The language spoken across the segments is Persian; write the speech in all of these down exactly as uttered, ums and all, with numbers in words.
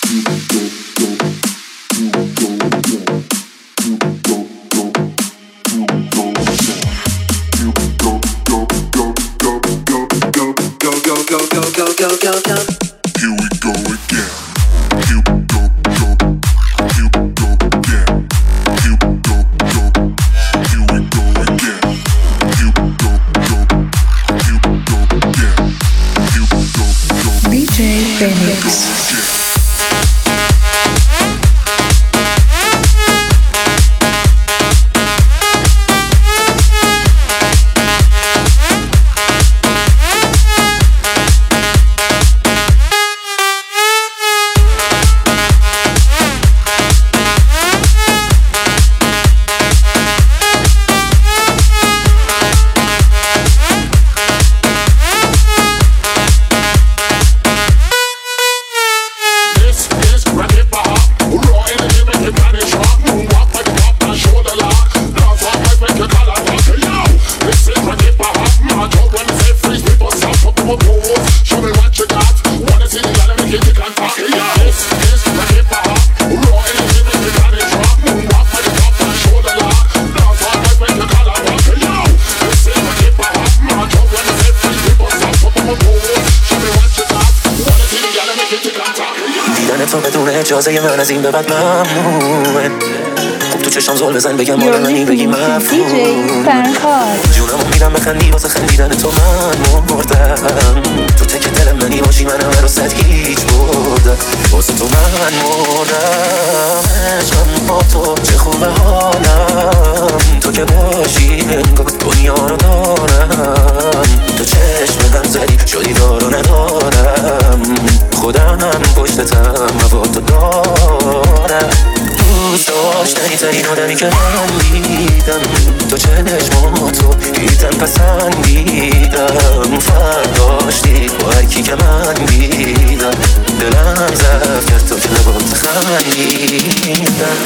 اجازه من از این به بعد ممنوعه. خوب تو چشم زل بزن بگم مال منی بگی مفهوم. جونمو میدم بخندی واسه خندیدن تو من مردم. تو تک دل منی باشی من همه رو صد هیچ بردم. واسه تو من مردم. عشقم با تو چه خوبه حالم. تو که باشی انگار دنیا رو دارم. تو چشم من زدی شدی دارو ندارم. خودم پشتتم هوا تو دارم. دوست داشتنی ترین آدمی که من دیدم. تو چشماتو دیدم پسندیدم. فرق داشتی با هر کی که من دیدم. دلم ضعف کرد تو که لبات خندیدم.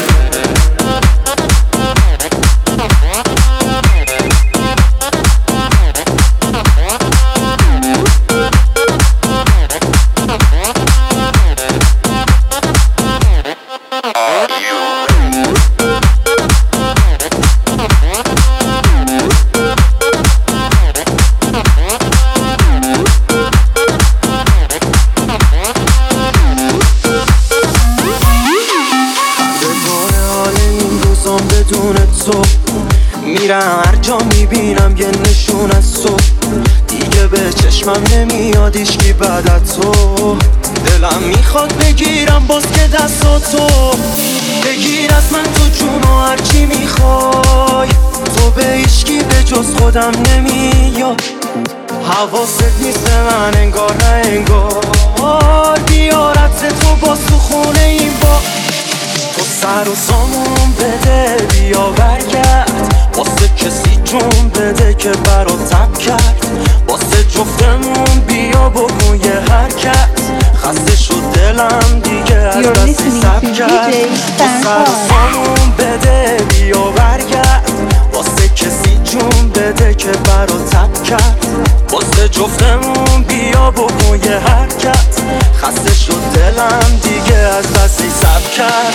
میرم هر جا میبینم یه نشون از تو. دیگه به چشمم نمیاد ایشکی بعد از تو. دلم میخواد بگیرم باز که دستاتو. بگیر از من تو جونو هرچی میخوای. تو به ایشکی به جز خودم نمیاد. حواست نیست من انگار نه انگار. بیارت تو باز تو خونه این با. تو سر و سامون بده بیا برگرد. واسه کسی جون بده که برات تب کرد. واسه جفتمون بیا بگو یه حرکت. خسته شد دلم دیگه از دستی سب کرد. تو سر و سامون بده بیا برگرد. واسه کسی جون بده که برات تب کرد. واسه جفتمون بیا بگو یه حرکت. خسته شد دلم دیگه از دستی سب کرد.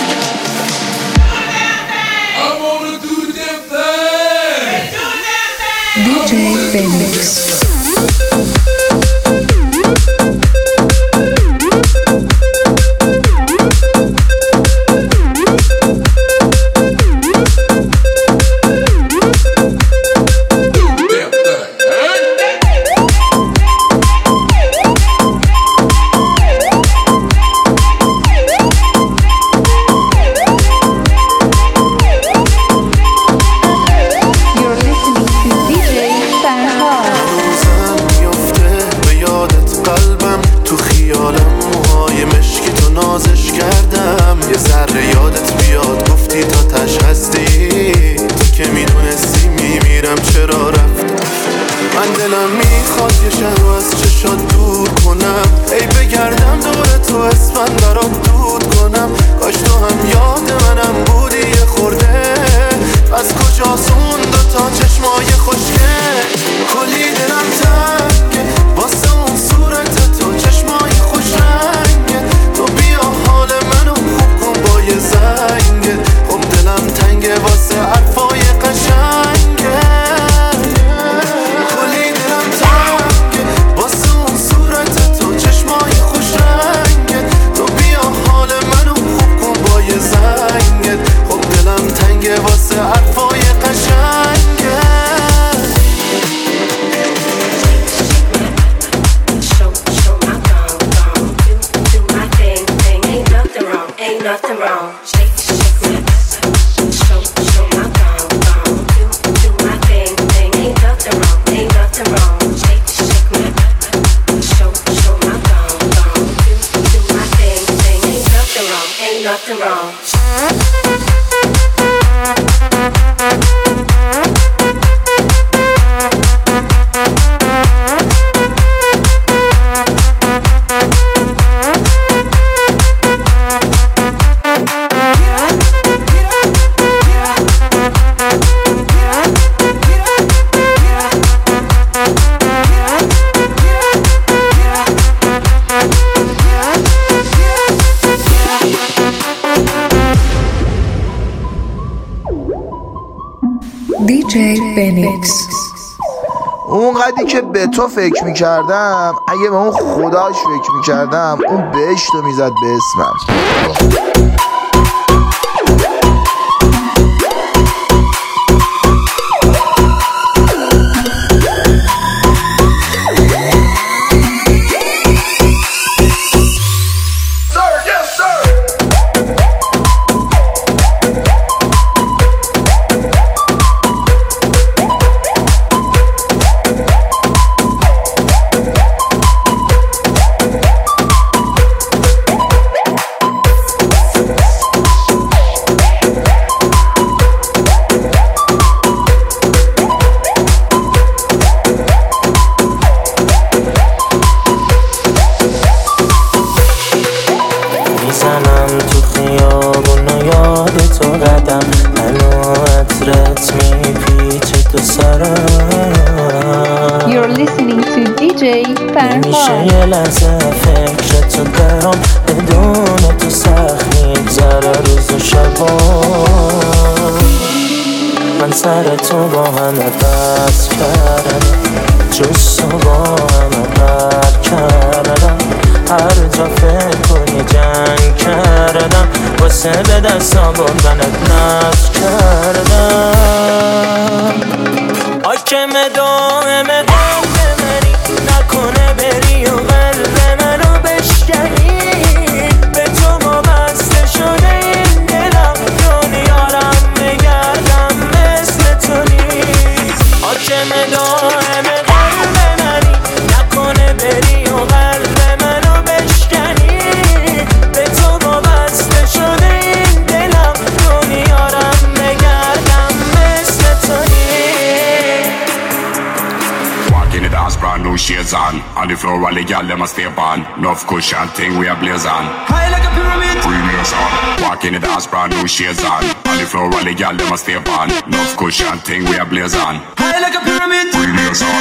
دی جی Phoenix. حال nothing wrong. Shake, shake my ass, show, show my thong, thong. Do, do my thing, thing. Ain't nothing wrong, ain't nothing wrong. Shake, shake my ass, show, show my thong, thong. Do, do my thing, thing. Ain't nothing wrong, ain't nothing wrong. دی جی بنیکس. اون قدی که به تو فکر میکردم اگه به اون خداش فکر میکردم اون بهشتو میزد به اسمم. You're listening to دی جی فرهاد. میشه یه لحظه فکرتو درام بدون تو سخت میگذره روز و شبا. من سر تو با همه بس کردم، جز تو با همه بر کردم. هر جا فکر کنی جنگ کردم، واسه به دستم بردنت نز کردم. حاکم دائم قلب منی، نکنه بری و قلب منو بشکنی. به تو وابسته شده این دلم، دنیارم بگردم مثل تو نیست. حاکم دائم قلب منی، نکنه بری و قلب منو بشکنی. به تو وابسته شده این دلم، دنیارم بگردم مثل تو نیست. Brand new shades on on the floor, all the gyal dem a stay on. Enough cushion thing we a blaze on. High like a pyramid. Premier sound. Walk in the dance, brand new shades on on the floor, all the gyal dem a stay on. Enough cushion thing we a blaze on. High like a pyramid. Premier sound.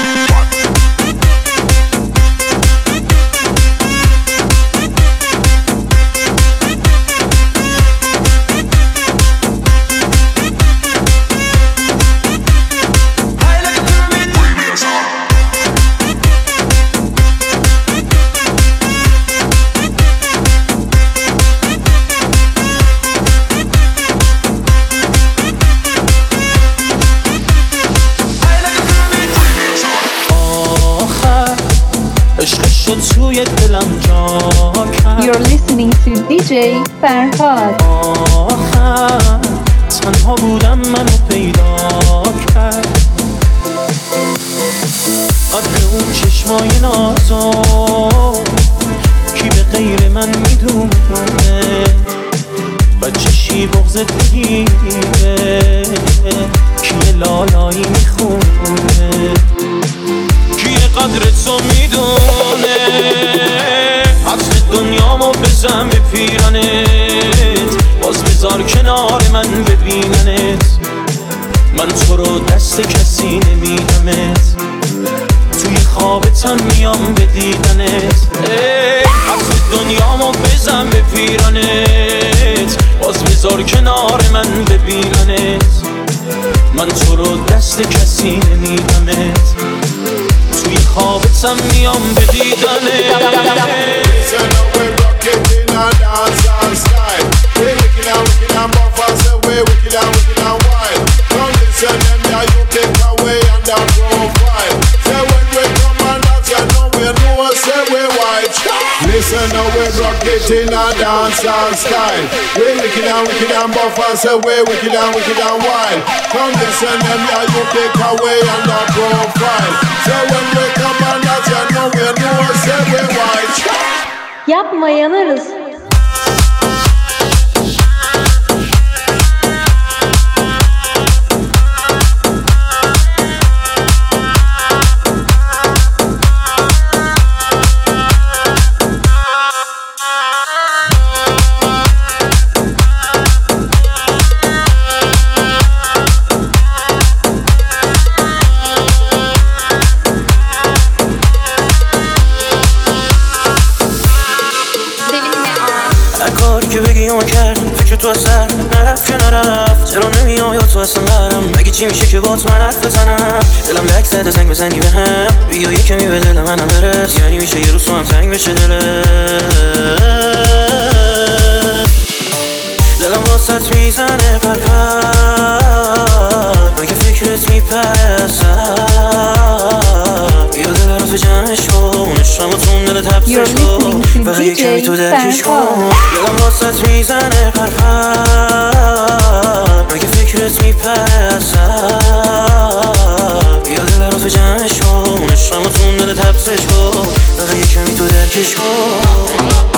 توی دلم جا کرد. You're listening to دی جی فرهاد. آخر تنها بودم منو پیدا کرد. قدر اون چشمای نازو کی به غیر من میدونه. بچشی بغضت بگیره کی لالایی میخونه. کی قدر تو میدونه. عطر دنیامو بزن به پیرانت، باز بذار کنار من ببیننت. من تو رو دست کسی نمیدمت، توی خوابتم میام به دیدنت. عطر دنیامو بزن به پیرانت، باز بذار کنار من ببیننت. من تو رو دست کسی نمیدمت، توی خوابتم میام به دیدنه. Listen now, we're rocking in a a dancehall style. We wicked and wicked and buff and say we wicked and wicked and wild. Come listen them, yeah, you take away and the profile. Say when we come on that you know we know say we white. Yapma yanarız. تو سر نرفت که نرفت چرا نمیام یا تو اصلا برم مگه چی میشه که باز من حرف بزنم دلم لک زده زنگ بزنی به هم بیا یه کمی به دل منم برس یعنی میشه یه روز تو هم تنگ بشه دلت دلم واسط میزنه پرپر مگه فکرت میپره بیا دل رو تو جمعش کن عشقمتون دلت حبسش کن و یه کمی تو درکش کن دلم واسط میزنه پرپر مگه فکرت میپره بیا دل رو تو جمعش کن عشقمتون دلت حبسش کن و یه کمی تو درکش کن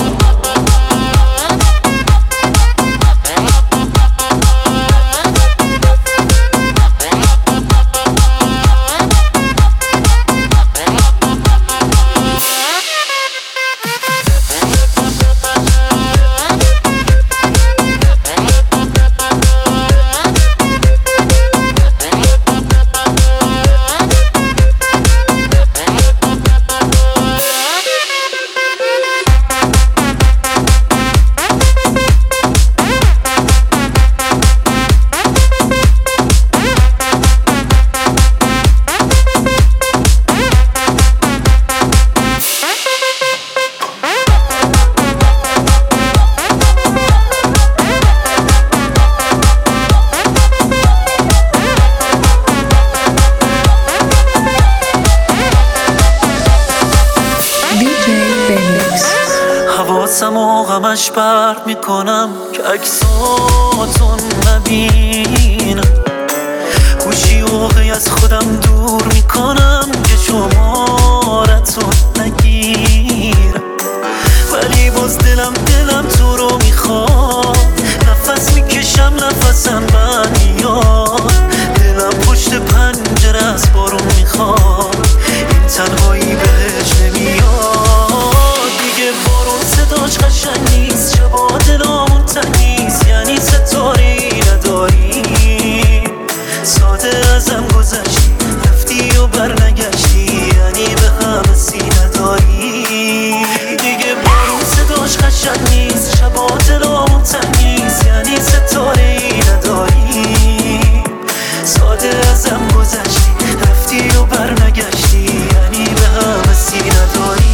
همش پرت میکنم که عکساتون نبینم گوشی اوقی از خودم دور میکنم که شمارتون نگیرم ولی باز دلم دلم تو رو میخواد نفس میکشم نفسم من میاد دلم پشت پنجره از بارون میخواد این تنهایی بهش نمیاد دیگه بارون صداش قشنگ نیست شبا دلامون تنیست یعنی ستاری نداریم ساده ازم گذشتی رفتی و برنگشتی یعنی به همه سی نداری دیگه بارون صداش قشنگ نیست شبا دلامون تنیست یعنی ستاری نداریم ساده ازم گذشتی رفتی و برنگشتی یعنی به همه سی نداری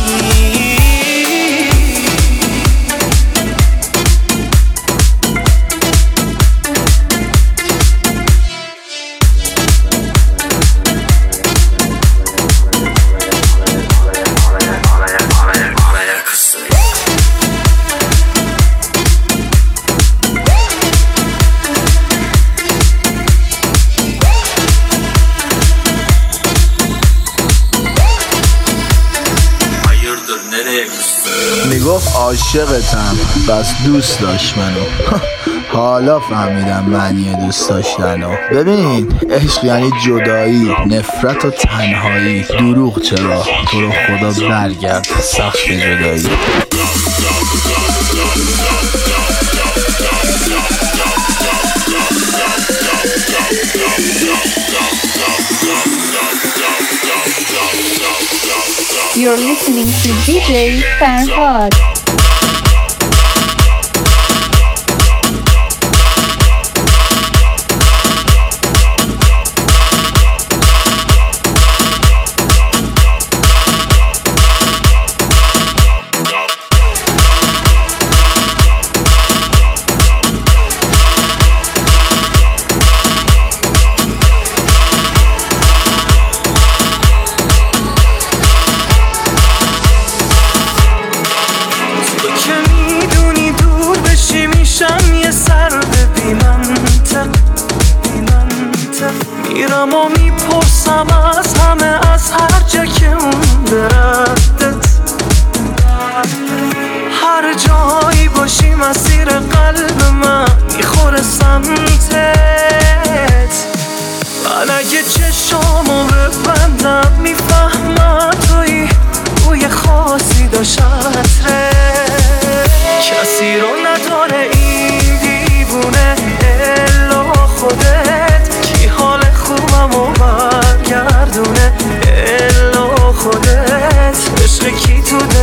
میگفت عاشقتم بس دوست داشت منو حالا فهمیدم معنی دوست داشتنو ببین عشق یعنی جدایی نفرت و تنهایی دروغ چرا تو رو خدا برگرد سخت جدایی You're listening to D J Farhad.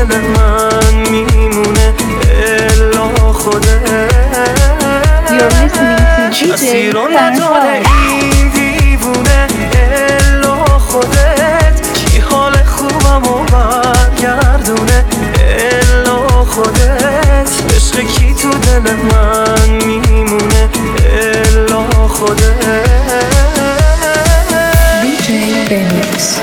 دل من میمونه الا خودت. You're listening to کسی دی جی رو نداره فرهاد. این دیوونه الا خودت. کی حال خوبم و برگردونه الا خودت. عشق کی تو دل من میمونه الا خودت. دی جی بنویس.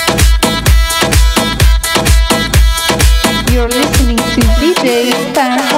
You're listening to دی جی فرهاد.